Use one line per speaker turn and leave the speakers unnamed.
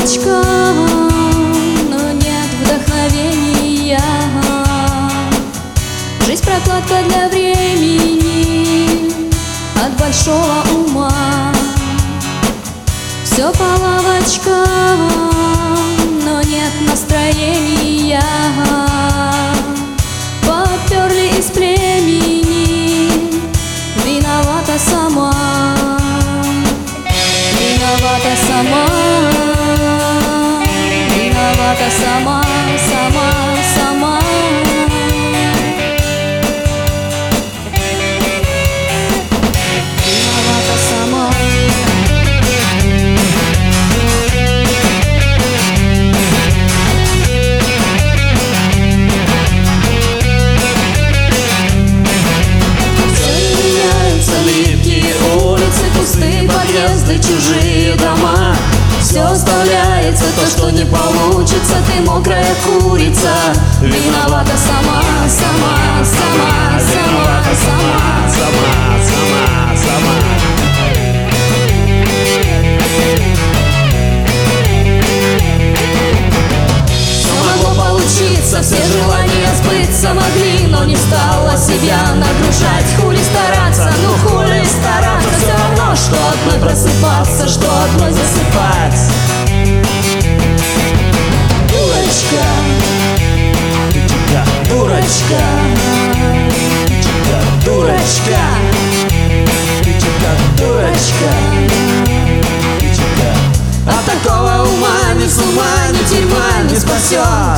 половочка, но нет вдохновения. Жизнь прокладка для времени от большого ума. Все половочка, но нет настроения. Поперли из племени, виновата сама. Виновата сама, виновата сама, сама, сама. Виновата сама.
Липкие улицы, пустые подъезды, чужие дома. Все оставляется, то, что не получится. Ты мокрая курица, виновата сама, сама, сама, сама, сама, сама, сама, сама. Все могло получиться, все желания сбыться могли, но не стала себя нагружать. Хули стараться, ну хули стараться, все равно, что одной просыпаться, что одной засыпать. Дурочка, дурочка, дурочка, дурочка. От такого ума ни с ума, ни тюрьма не спасет.